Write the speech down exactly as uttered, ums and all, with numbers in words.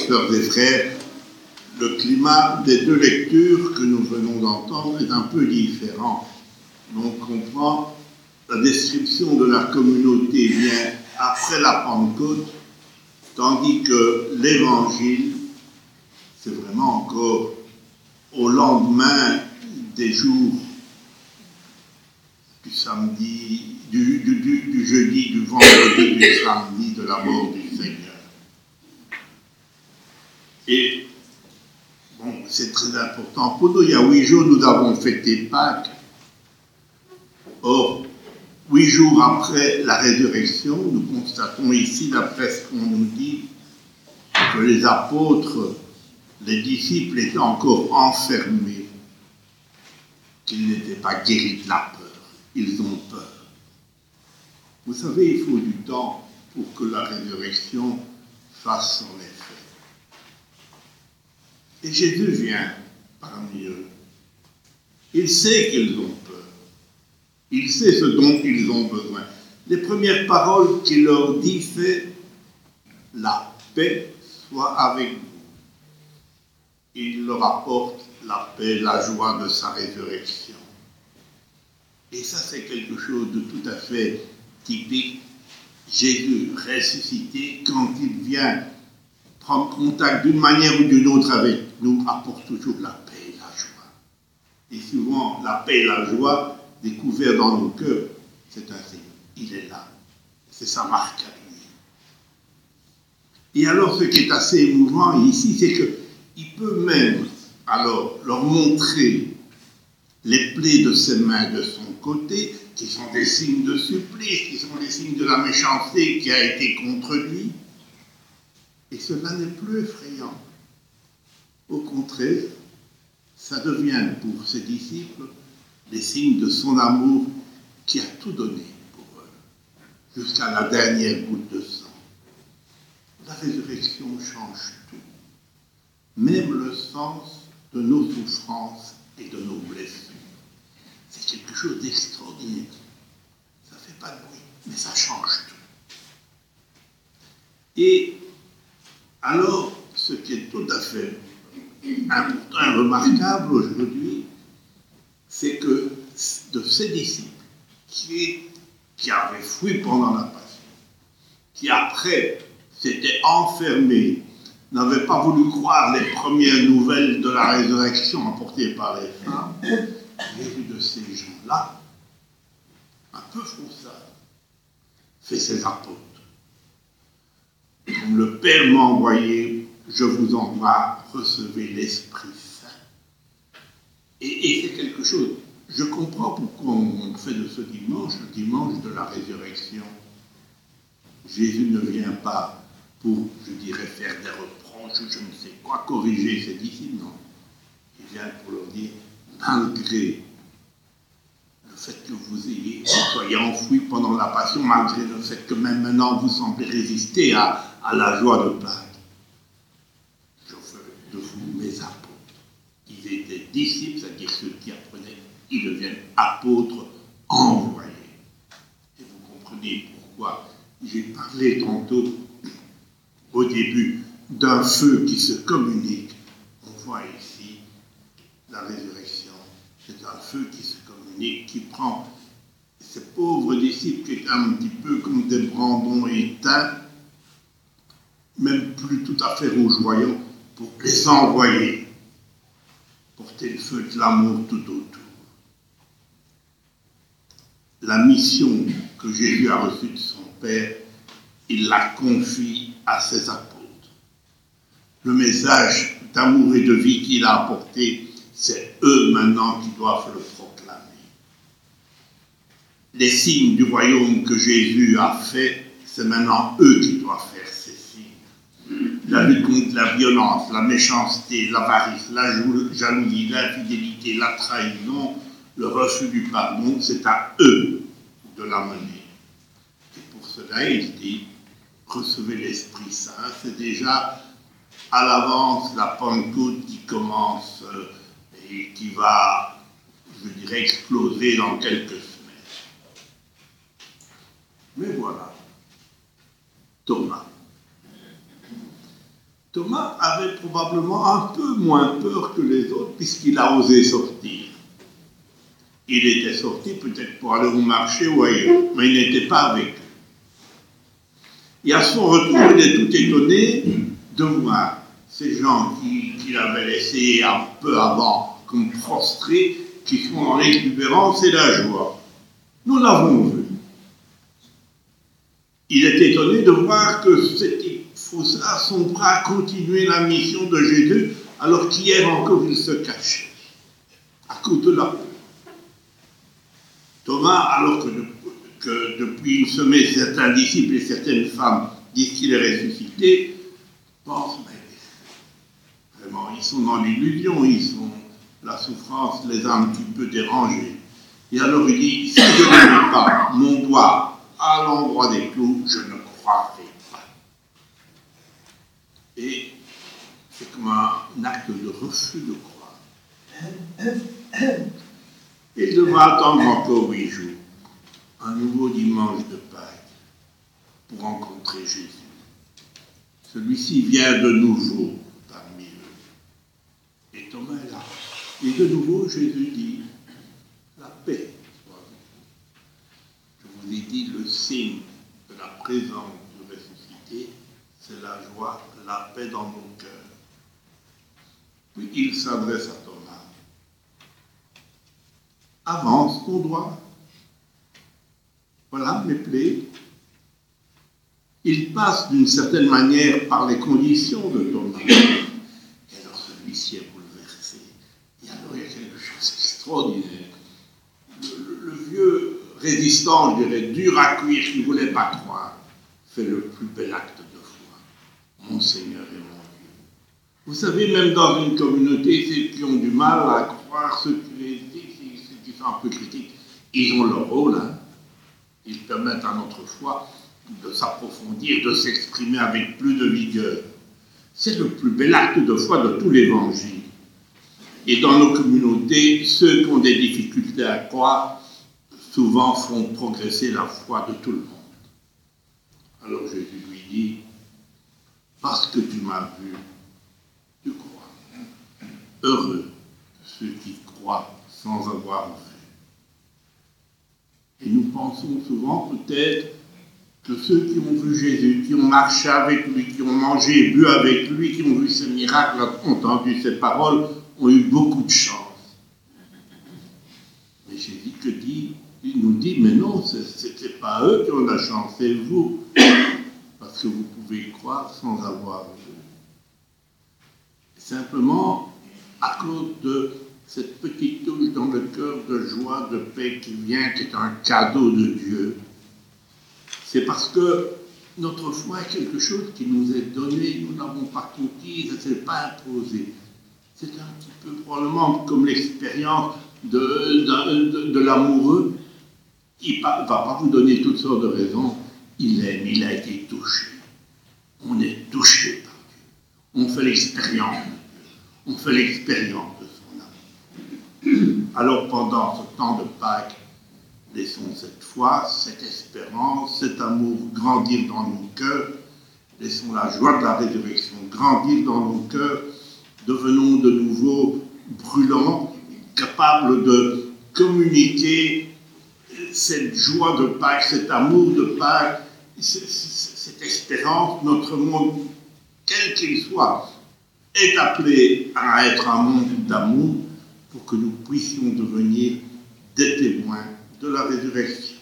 sœurs et frères, le climat des deux lectures que nous venons d'entendre est un peu différent. On comprend la description de la communauté vient après la Pentecôte, tandis que l'Évangile, c'est vraiment encore au lendemain des jours du samedi, du, du, du, du jeudi, du vendredi, du samedi, de la mort du Seigneur. Et bon, c'est très important. Pour nous, il y a huit jours, nous avons fêté Pâques. Or, huit jours après la résurrection, nous constatons ici, d'après ce qu'on nous dit, que les apôtres, les disciples étaient encore enfermés, qu'ils n'étaient pas guéris de la peur. Ils ont peur. Vous savez, il faut du temps pour que la résurrection fasse son effet. Et Jésus vient parmi eux. Il sait qu'ils ont peur. Il sait ce dont ils ont besoin. Les premières paroles qu'il leur dit, c'est « La paix soit avec vous ». Il leur apporte la paix, la joie de sa résurrection. Et ça, c'est quelque chose de tout à fait typique. Jésus ressuscité, quand il vient prendre contact d'une manière ou d'une autre avec nous, apporte toujours la paix et la joie. Et souvent, la paix et la joie, découvert dans nos cœurs, c'est un signe. Il est là. C'est sa marque à lui. Et alors, ce qui est assez émouvant ici, c'est qu'il peut même, alors, leur montrer les plaies de ses mains de son côté, qui sont des signes de supplice, qui sont des signes de la méchanceté qui a été contre lui. Et cela n'est plus effrayant. Au contraire, ça devient pour ses disciples les signes de son amour qui a tout donné pour eux, jusqu'à la dernière goutte de sang. La résurrection change tout, même le sens de nos souffrances et de nos blessures. C'est quelque chose d'extraordinaire. Ça ne fait pas de bruit, mais ça change tout. Et alors, ce qui est tout à fait important et remarquable aujourd'hui, c'est que de ces disciples qui, qui avaient fui pendant la passion, qui après s'étaient enfermés, n'avaient pas voulu croire les premières nouvelles de la résurrection apportées par les femmes, j'ai vu de ces gens-là, un peu froussard, fait ses apôtres. Comme le Père m'a envoyé, je vous envoie, recevez l'Esprit Saint. Et, et c'est quelque chose, je comprends pourquoi on fait de ce dimanche le dimanche de la résurrection. Jésus ne vient pas pour, je dirais, faire des reproches ou je ne sais quoi, corriger ses disciples, non. Il vient pour leur dire, malgré le fait que vous ayez, vous soyez enfouis pendant la passion, malgré le fait que même maintenant vous semblez résister à, à la joie de Pâques, je fais de vous mes apôtres. Ils étaient disciples, c'est-à-dire ceux qui apprenaient, ils deviennent apôtres envoyés. Et vous comprenez pourquoi j'ai parlé tantôt, au début, d'un feu qui se communique. On voit ici la résurrection. C'est un feu qui se communique, qui prend ces pauvres disciples qui étaient un petit peu comme des brandons éteints, même plus tout à fait rougeoyants, pour les envoyer, porter le feu de l'amour tout autour. La mission que Jésus a reçue de son Père, il la confie à ses apôtres. Le message d'amour et de vie qu'il a apporté, c'est eux maintenant qui doivent le proclamer. Les signes du royaume que Jésus a fait, c'est maintenant eux qui doivent faire ces signes. La lutte contre la violence, la méchanceté, l'avarice, la jalousie, l'infidélité, la trahison, le refus du pardon, c'est à eux de l'amener. Et pour cela, il dit, recevez l'Esprit Saint. C'est déjà à l'avance la Pentecôte qui commence euh, et qui va, je dirais, exploser dans quelques semaines. Mais voilà, Thomas. Thomas avait probablement un peu moins peur que les autres puisqu'il a osé sortir. Il était sorti peut-être pour aller au marché ou ailleurs, mais il n'était pas avec eux. Et à son retour, il est tout étonné de voir ces gens qu'il qui avait laissés un peu avant comme prostrés, qui sont dans l'exubérance et la joie. Nous l'avons vu. Il est étonné de voir que cet faussaire sont prêts à continuer la mission de Jésus, alors qu'hier encore il se cachait, à cause de la peur. Thomas, alors que, de, que depuis une semaine, certains disciples et certaines femmes disent qu'il est ressuscité, pensent, mais vraiment, ils sont dans l'illusion, ils sont, la souffrance les a un petit peu dérangés. Et alors il dit, si je ne mets pas mon doigt à l'endroit des clous, je ne croirai pas. Et c'est comme un acte de refus de croire. Il devra attendre encore huit jours, un nouveau dimanche de Pâques, pour rencontrer Jésus. Celui-ci vient de nouveau parmi eux. Et Thomas est là. Et de nouveau, Jésus dit, la paix soit avec vous. Je vous ai dit, le signe de la présence du ressuscité, c'est la joie, la paix dans nos cœurs. Puis il s'adresse à Thomas. Avance ton doigt. Voilà mes plaies. Il passe d'une certaine manière par les conditions de Thomas. Et alors celui-ci est bouleversé. Et alors il y a quelque chose d'extraordinaire. Le, le, le vieux résistant, je dirais, dur à cuire, qui ne voulait pas croire, fait le plus bel acte de foi. Mon Seigneur et mon Dieu. Vous savez, même dans une communauté, ceux qui ont du mal à croire, ceux qui, ceux qui sont un peu critiques, ils ont leur rôle. Hein. Ils permettent à notre foi de s'approfondir, de s'exprimer avec plus de vigueur. C'est le plus bel acte de foi de tout l'Évangile. Et dans nos communautés, ceux qui ont des difficultés à croire, souvent font progresser la foi de tout le monde. Alors Jésus lui dit, parce que tu m'as vu, tu crois. Heureux ceux qui croient sans avoir vu. Et nous pensons souvent peut-être que ceux qui ont vu Jésus, qui ont marché avec lui, qui ont mangé et bu avec lui, qui ont vu ses miracles, ont entendu ses paroles, ont eu beaucoup de chance. Mais Jésus que dit, il nous dit, mais non, ce n'est pas eux qui ont la chance, c'est vous. Parce que vous pouvez croire sans avoir vu. Simplement, à cause de cette petite touche dans le cœur de joie, de paix qui vient, qui est un cadeau de Dieu, c'est parce que notre foi est quelque chose qui nous est donné, nous n'avons pas conquis, ça ne s'est pas imposé. C'est un petit peu probablement comme l'expérience de, de, de, de l'amoureux. Il ne va pas vous donner toutes sortes de raisons. Il aime, il a été touché. On est touché par Dieu. On fait l'expérience de Dieu. On fait l'expérience de son amour. Alors pendant ce temps de Pâques, laissons cette foi, cette espérance, cet amour grandir dans nos cœurs. Laissons la joie de la résurrection grandir dans nos cœurs. Devenons de nouveau brûlants, capables de communiquer cette joie de Pâques, cet amour de Pâques, cette espérance. Notre monde, quel qu'il soit, est appelé à être un monde d'amour pour que nous puissions devenir des témoins de la résurrection.